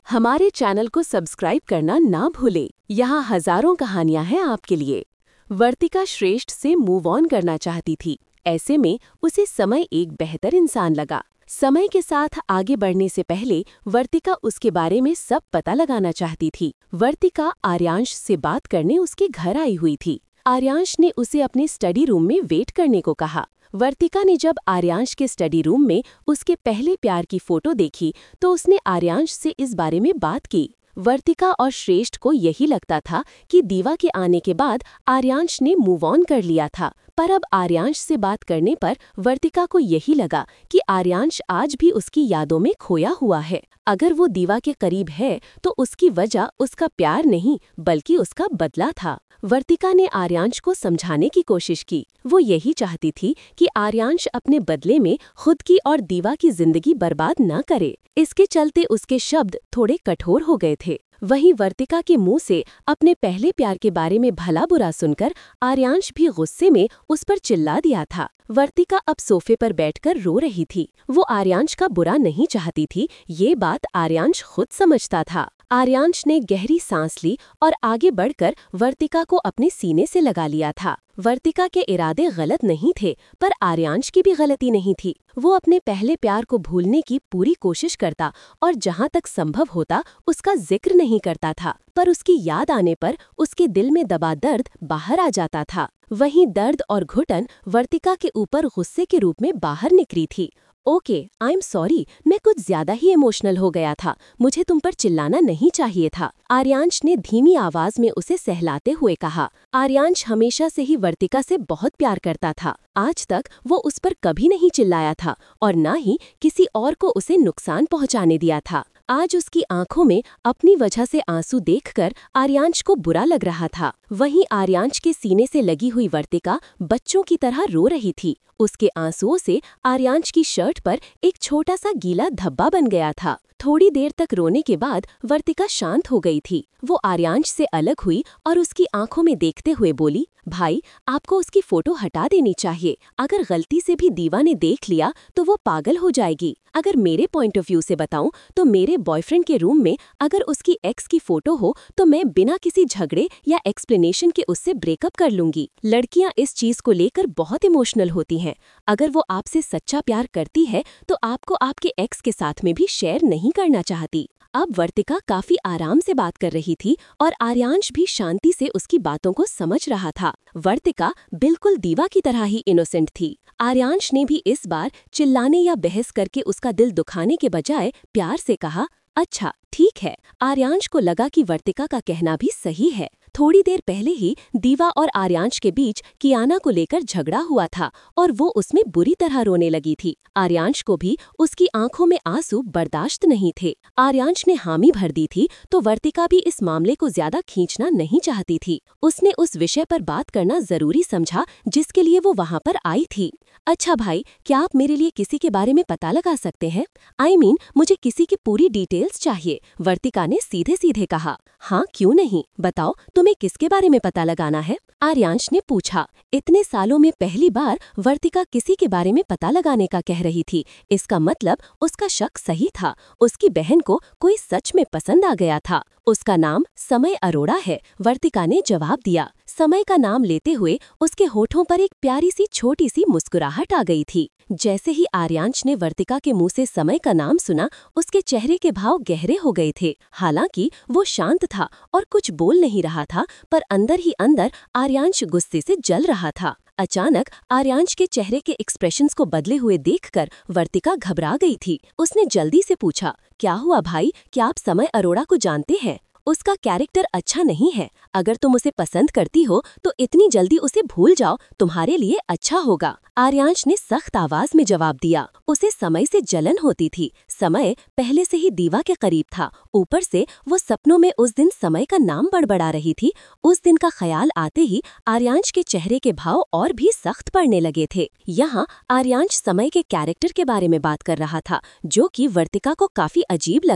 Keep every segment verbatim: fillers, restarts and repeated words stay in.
हमारे चैनल को सब्सक्राइब करना ना भूलें। यहाँ हजारों कहानियां हैं आपके लिए। वर्तिका श्रेष्ठ से मूव ऑन करना चाहती थी। ऐसे में उसे समय एक बेहतर इंसान लगा। समय के साथ आगे बढ़ने से पहले वर्तिका उसके बारे में सब पता लगाना चाहती थी। वर्तिका आर्यांश से बात करने उसके घर आई हुई थी। आर्यांश ने उसे अपने स्टडी रूम में वेट करने को कहा। वर्तिका ने जब आर्यांश के स्टडी रूम में उसके पहले प्यार की फोटो देखी तो उसने आर्यांश से इस बारे में बात की। वर्तिका और श्रेष्ठ को यही लगता था कि दीवा के आने के बाद आर्यांश ने मूव ऑन कर लिया था, पर अब आर्यांश से बात करने पर वर्तिका को यही लगा कि आर्यांश आज भी उसकी यादों में खोया हुआ है। अगर वो दीवा के करीब है तो उसकी वजह उसका प्यार नहीं बल्कि उसका बदला था। वर्तिका ने आर्यांश को समझाने की कोशिश की। वो यही चाहती थी कि आर्यांश अपने बदले में खुद की और दीवा की जिंदगी बर्बाद न करे। इसके चलते उसके शब्द थोड़े कठोर हो गए थे। वहीं वर्तिका के मुंह से अपने पहले प्यार के बारे में भला बुरा सुनकर आर्यांश भी गुस्से में उस पर चिल्ला दिया था। वर्तिका अब सोफे पर बैठकर रो रही थी। वो आर्यांश का बुरा नहीं चाहती थी, ये बात आर्यांश खुद समझता था। आर्यांश ने गहरी सांस ली और आगे बढ़कर वर्तिका को अपने सीने से लगा लिया था। वर्तिका के इरादे गलत नहीं थे, पर आर्यांश की भी गलती नहीं थी। वो अपने पहले प्यार को भूलने की पूरी कोशिश करता और जहाँ तक संभव होता उसका जिक्र नहीं करता था, पर उसकी याद आने पर उसके दिल में दबा दर्द बाहर आ जाता था। वहीं दर्द और घुटन वर्तिका के ऊपर गुस्से के रूप में बाहर निकली थी। ओके, आई एम सॉरी, मैं कुछ ज्यादा ही इमोशनल हो गया था। मुझे तुम पर चिल्लाना नहीं चाहिए था, आर्यांश ने धीमी आवाज में उसे सहलाते हुए कहा। आर्यांश हमेशा से ही वर्तिका से बहुत प्यार करता था। आज तक वो उस पर कभी नहीं चिल्लाया था और न ही किसी और को उसे नुकसान पहुंचाने दिया था। आज उसकी आंखों में अपनी वजह से आंसू देखकर आर्यांश को बुरा लग रहा था। वहीं आर्यांश के सीने से लगी हुई वर्तिका बच्चों की तरह रो रही थी। उसके आंसुओं से आर्यांश की शर्ट पर एक छोटा सा गीला धब्बा बन गया था। थोड़ी देर तक रोने के बाद वर्तिका शांत हो गई थी। वो आर्यांश से अलग हुई और उसकी आंखों में देखते हुए बोली, भाई, आपको उसकी फोटो हटा देनी चाहिए। अगर गलती से भी दीवा ने देख लिया तो वो पागल हो जाएगी। अगर मेरे पॉइंट ऑफ व्यू से बताऊं तो मेरे बॉयफ्रेंड के रूम में अगर उसकी एक्स की फोटो हो तो मैं बिना किसी झगड़े या एक्सप्लेनेशन के उससे ब्रेकअप कर लूंगी। लड़कियां इस चीज को लेकर बहुत इमोशनल होती हैं। अगर वो आपसे सच्चा प्यार करती है तो आपको आपके एक्स के साथ में भी शेयर नहीं करना चाहती। अब वर्तिका काफी आराम से बात कर रही थी और आर्यांश भी शांति से उसकी बातों को समझ रहा था। वर्तिका बिल्कुल दीवा की तरह ही इनोसेंट थी। आर्यांश ने भी इस बार चिल्लाने या बहस करके उसका दिल दुखाने के बजाय प्यार से कहा, अच्छा ठीक है। आर्यांश को लगा कि वर्तिका का कहना भी सही है। थोड़ी देर पहले ही दीवा और आर्यांश के बीच कियाना को लेकर झगड़ा हुआ था और वो उसमें बुरी तरह रोने लगी थी। आर्यांश को भी उसकी आंखों में आंसू बर्दाश्त नहीं थे। आर्यांश ने हामी भर दी थी तो वर्तिका भी इस मामले को ज्यादा खींचना नहीं चाहती थी। उसने उस विषय पर बात करना जरूरी समझा जिसके लिए वो वहाँ पर आई थी। अच्छा भाई, क्या आप मेरे लिए किसी के बारे में पता लगा सकते हैं? आई I मीन mean, मुझे किसी की पूरी डिटेल्स चाहिए, वर्तिका ने सीधे सीधे कहा। हाँ क्यों नहीं, बताओ तुम्हें किसके बारे में पता लगाना है? आर्यांश ने पूछा। इतने सालों में पहली बार वर्तिका किसी के बारे में पता लगाने का कह रही थी। इसका मतलब उसका शक सही था। उसकी बहन को कोई सच में पसंद आ गया था। उसका नाम समय अरोड़ा है, वर्तिका ने जवाब दिया। समय का नाम लेते हुए उसके होठों पर एक प्यारी सी छोटी सी मुस्कुराहट आ गई थी। जैसे ही आर्यांश ने वर्तिका के मुंह से समय का नाम सुना, उसके चेहरे के भाव गहरे हो गए थे। हालांकि वो शांत था और कुछ बोल नहीं रहा था, पर अंदर ही अंदर आर्यांश गुस्से से जल रहा था। अचानक आर्यांश के चेहरे के एक्सप्रेशंस को बदले हुए देखकर वर्तिका घबरा गई थी। उसने जल्दी से पूछा, क्या हुआ भाई, क्या आप समय अरोड़ा को जानते हैं? उसका कैरेक्टर अच्छा नहीं है। अगर तुम उसे पसंद करती हो तो इतनी जल्दी उसे भूल जाओ, तुम्हारे लिए अच्छा होगा, आर्यांश ने सख्त आवाज में जवाब दिया। उसे समय से जलन होती थी। समय पहले से ही दीवा के करीब था। ऊपर से वो सपनों में उस दिन समय का नाम बड़बड़ा रही थी। उस दिन का ख्याल आते ही आर्यांश के चेहरे के भाव और भी सख्त पड़ने लगे थे। यहाँ आर्यांश समय के कैरेक्टर के बारे में बात कर रहा था, जो कि वर्तिका को काफी अजीब लगा।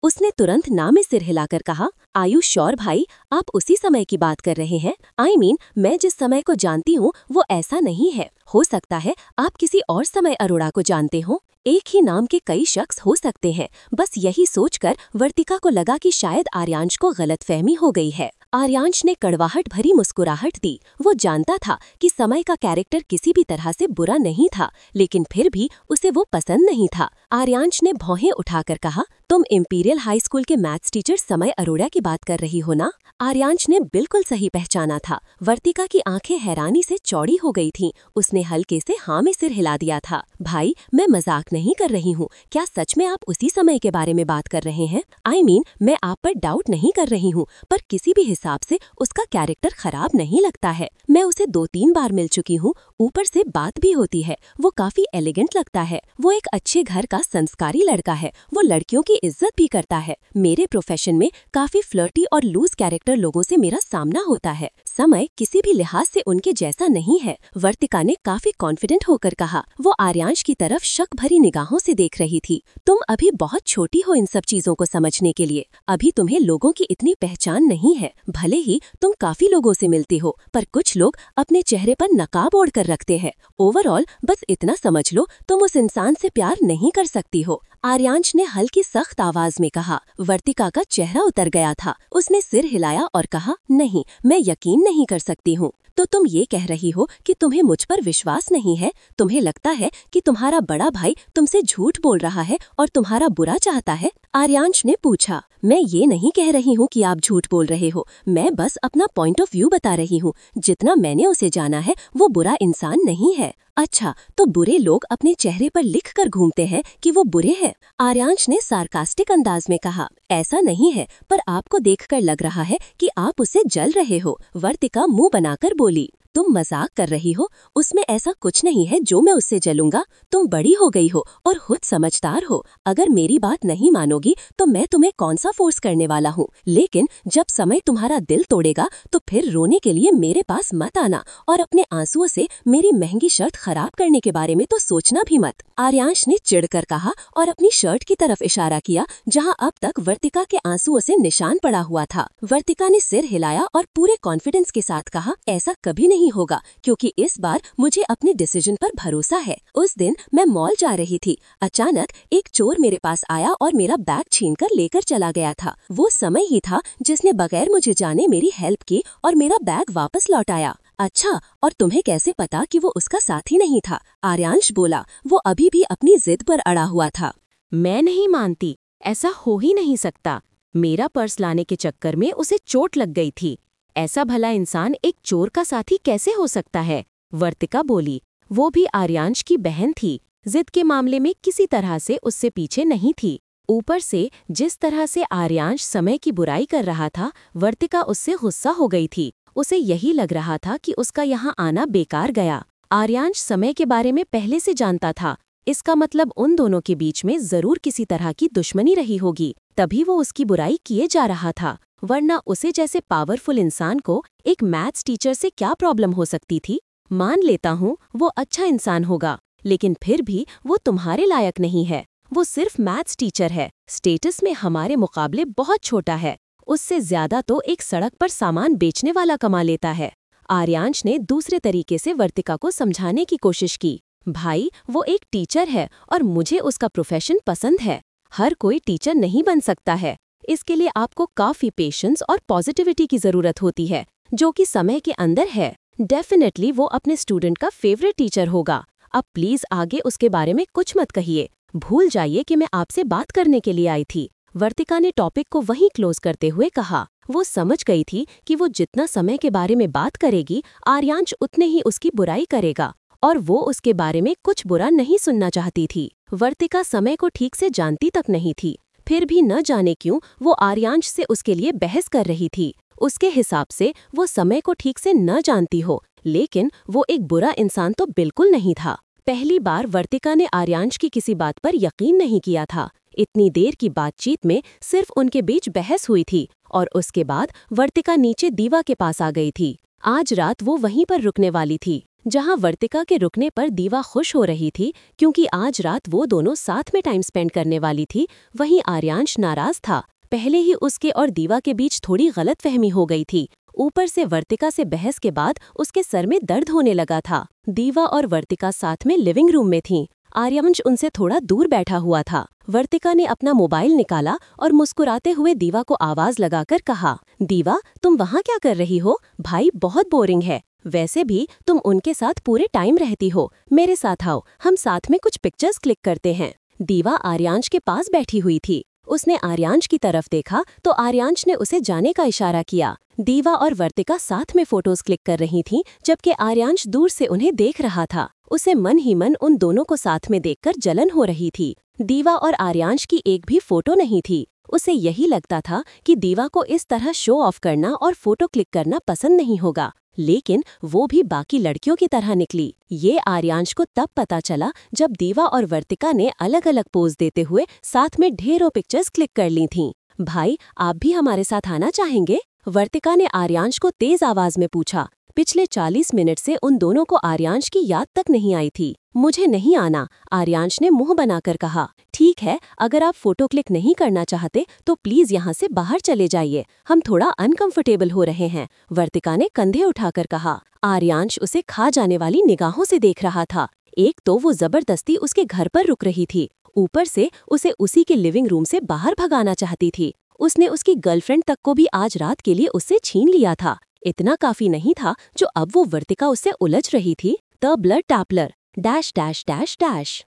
उसने तुरंत ना में सिर हिलाकर कहा, आयु श्योर भाई, आप उसी समय की बात कर रहे हैं? आई I मीन mean, मैं जिस समय को जानती हूँ वो ऐसा नहीं है। हो सकता है आप किसी और समय अरोड़ा को जानते हो। एक ही नाम के कई शख्स हो सकते हैं। बस यही सोचकर वर्तिका को लगा कि शायद आर्यांश को गलतफहमी हो गई है। आर्यांश ने कड़वाहट भरी मुस्कुराहट दी। वो जानता था कि समय का कैरेक्टर किसी भी तरह से बुरा नहीं था, लेकिन फिर भी उसे वो पसंद नहीं था। आर्यांश ने भौहें उठाकर कहा, तुम इंपीरियल हाई स्कूल के मैथ्स टीचर समय अरोड़ा की बात कर रही हो ना? आर्यांश ने बिल्कुल सही पहचाना था। वर्तिका की आंखें हैरानी से चौड़ी हो गई थीं। उसने हल्के से हाँ में सिर हिला दिया था। भाई, मैं मजाक नहीं कर रही हूँ। क्या सच में आप उसी समय के बारे में बात कर रहे हैं? आई I मीन mean, मैं आप पर डाउट नहीं कर रही हूँ, पर किसी भी हिसाब से उसका कैरेक्टर खराब नहीं लगता है। मैं उसे दो तीन बार मिल चुकी हूँ, ऊपर से बात भी होती है। वो काफी एलिगेंट लगता है। वो एक अच्छे घर का संस्कारी लड़का है। वो लड़कियों की इज्जत भी करता है। मेरे प्रोफेशन में काफी फ्लर्टी और लूज कैरेक्टर लोगों से मेरा सामना होता है। समय किसी भी लिहाज से उनके जैसा नहीं है। वर्तिका ने काफी कॉन्फिडेंट होकर कहा। वो आर्यांश की तरफ शक भरी निगाहों से देख रही थी। तुम अभी बहुत छोटी हो इन सब चीजों को समझने के लिए। अभी तुम्हें लोगों की इतनी पहचान नहीं है। भले ही तुम काफी लोगों से मिलती हो, पर कुछ लोग अपने चेहरे पर नकाब ओढ़ कर रखते हैं। ओवरऑल बस इतना समझ लो, तुम उस इंसान से प्यार नहीं कर सकती हो। आर्यांश ने हल्की सख्त आवाज में कहा। वर्तिका का चेहरा उतर गया था। उसने सिर हिलाया और कहा, नहीं, मैं यकीन नहीं कर सकती हूँ। तो तुम ये कह रही हो कि तुम्हें मुझ पर विश्वास नहीं है? तुम्हें लगता है कि तुम्हारा बड़ा भाई तुमसे झूठ बोल रहा है और तुम्हारा बुरा चाहता है? आर्यांश ने पूछा। मैं ये नहीं कह रही हूँ कि आप झूठ बोल रहे हो। मैं बस अपना पॉइंट ऑफ व्यू बता रही हूँ। जितना मैंने उसे जाना है वो बुरा इंसान नहीं है। अच्छा, तो बुरे लोग अपने चेहरे पर लिख कर घूमते हैं कि वो बुरे हैं? आर्यांश ने सार्कास्टिक अंदाज में कहा। ऐसा नहीं है, पर आपको देखकर लग रहा है कि आप उससे जल रहे हो। वर्तिका मुंह बनाकर बोली। तुम मजाक कर रही हो? उसमें ऐसा कुछ नहीं है जो मैं उससे जलूंगा। तुम बड़ी हो गई हो और खुद समझदार हो। अगर मेरी बात नहीं मानोगी तो मैं तुम्हें कौन सा फोर्स करने वाला हूँ। लेकिन जब समय तुम्हारा दिल तोड़ेगा तो फिर रोने के लिए मेरे पास मत आना, और अपने आंसुओं से मेरी महंगी शर्ट खराब करने के बारे में तो सोचना भी मत। आर्यांश ने चिढ़कर कहा और अपनी शर्ट की तरफ इशारा किया, जहाँ अब तक वर्तिका के आंसुओं से निशान पड़ा हुआ था। वर्तिका ने सिर हिलाया और पूरे कॉन्फिडेंस के साथ कहा, ऐसा कभी नहीं होगा, क्योंकि इस बार मुझे अपने डिसीजन पर भरोसा है। उस दिन मैं मॉल जा रही थी। अचानक एक चोर मेरे पास आया और मेरा बैग छीनकर लेकर चला गया था। वो समय ही था जिसने बगैर मुझे जाने मेरी हेल्प की और मेरा बैग वापस लौटाया। अच्छा, और तुम्हें कैसे पता कि वो उसका साथी नहीं था? आर्यांश बोला। वो अभी भी अपनी जिद पर अड़ा हुआ था। मैं नहीं मानती, ऐसा हो ही नहीं सकता। मेरा पर्स लाने के चक्कर में उसे चोट लग गई थी। ऐसा भला इंसान एक चोर का साथी कैसे हो सकता है? वर्तिका बोली। वो भी आर्यांश की बहन थी। जिद के मामले में किसी तरह से उससे पीछे नहीं थी। ऊपर से जिस तरह से आर्यांश समय की बुराई कर रहा था, वर्तिका उससे गुस्सा हो गई थी। उसे यही लग रहा था कि उसका यहाँ आना बेकार गया। आर्यांश समय के बारे में पहले से जानता था। इसका मतलब उन दोनों के बीच में जरूर किसी तरह की दुश्मनी रही होगी, तभी वो उसकी बुराई किए जा रहा था। वरना उसे जैसे पावरफुल इंसान को एक मैथ्स टीचर से क्या प्रॉब्लम हो सकती थी? मान लेता हूँ वो अच्छा इंसान होगा, लेकिन फिर भी वो तुम्हारे लायक नहीं है। वो सिर्फ मैथ्स टीचर है, स्टेटस में हमारे मुकाबले बहुत छोटा है। उससे ज्यादा तो एक सड़क पर सामान बेचने वाला कमा लेता है। आर्यांश ने दूसरे तरीके से वर्तिका को समझाने की कोशिश की। भाई, वो एक टीचर है और मुझे उसका प्रोफेशन पसंद है। हर कोई टीचर नहीं बन सकता है। इसके लिए आपको काफी पेशेंस और पॉजिटिविटी की जरूरत होती है, जो कि समय के अंदर है। डेफिनेटली वो अपने स्टूडेंट का फेवरेट टीचर होगा। अब प्लीज आगे उसके बारे में कुछ मत कहिए। भूल जाइए कि मैं आपसे बात करने के लिए आई थी। वर्तिका ने टॉपिक को वहीं क्लोज करते हुए कहा। वो समझ गई थी कि वो जितना समय के बारे में बात करेगी, आर्यांश उतने ही उसकी बुराई करेगा, और वो उसके बारे में कुछ बुरा नहीं सुनना चाहती थी। वर्तिका समय को ठीक से जानती तक नहीं थी, फिर भी न जाने क्यों वो आर्यांश से उसके लिए बहस कर रही थी। उसके हिसाब से वो समय को ठीक से न जानती हो, लेकिन वो एक बुरा इंसान तो बिल्कुल नहीं था। पहली बार वर्तिका ने आर्यांश की किसी बात पर यकीन नहीं किया था। इतनी देर की बातचीत में सिर्फ उनके बीच बहस हुई थी, और उसके बाद वर्तिका नीचे दीवा के पास आ गई थी। आज रात वो वहीं पर रुकने वाली थी। जहां वर्तिका के रुकने पर दीवा खुश हो रही थी क्योंकि आज रात वो दोनों साथ में टाइम स्पेंड करने वाली थी, वहीं आर्यांश नाराज था। पहले ही उसके और दीवा के बीच थोड़ी गलतफहमी हो गई थी। ऊपर से वर्तिका से बहस के बाद उसके सर में दर्द होने लगा था। दीवा और वर्तिका साथ में लिविंग रूम में थीं। आर्यांश उनसे थोड़ा दूर बैठा हुआ था। वर्तिका ने अपना मोबाइल निकाला और मुस्कुराते हुए दीवा को आवाज लगाकर कहा, दीवा, तुम वहाँ क्या कर रही हो? भाई बहुत बोरिंग है। वैसे भी तुम उनके साथ पूरे टाइम रहती हो। मेरे साथ आओ, हम साथ में कुछ पिक्चर्स क्लिक करते हैं। दीवा आर्यांश के पास बैठी हुई थी। उसने आर्यांश की तरफ देखा तो आर्यांश ने उसे जाने का इशारा किया। दीवा और वर्तिका साथ में फोटोज क्लिक कर रही थीं, जबकि आर्यांश दूर से उन्हें देख रहा था। उसे मन ही मन उन दोनों को साथ में देखकर जलन हो रही थी। दीवा और आर्यांश की एक भी फोटो नहीं थी। उसे यही लगता था कि दीवा को इस तरह शो ऑफ करना और फोटो क्लिक करना पसंद नहीं होगा, लेकिन वो भी बाकी लड़कियों की तरह निकली। ये आर्यांश को तब पता चला जब दीवा और वर्तिका ने अलग अलग पोज देते हुए साथ में ढेरों पिक्चर्स क्लिक कर ली थीं। भाई, आप भी हमारे साथ आना चाहेंगे? वर्तिका ने आर्यांश को तेज आवाज में पूछा। पिछले चालीस मिनट से उन दोनों को आर्यांश की याद तक नहीं आई थी। मुझे नहीं आना, आर्यांश ने मुंह बनाकर कहा। ठीक है, अगर आप फोटो क्लिक नहीं करना चाहते तो प्लीज यहाँ से बाहर चले जाइए, हम थोड़ा अनकंफर्टेबल हो रहे हैं, वर्तिका ने कंधे उठाकर कहा। आर्यांश उसे खा जाने वाली निगाहों से देख रहा था। एक तो वो जबरदस्ती उसके घर पर रुक रही थी, ऊपर से उसे उसी के लिविंग रूम से बाहर भगाना चाहती थी। उसने उसकी गर्लफ्रेंड तक को भी आज रात के लिए उससे छीन लिया था। इतना काफी नहीं था जो अब वो वर्तिका उससे उलझ रही थी। The blood templar dash dash dash dash.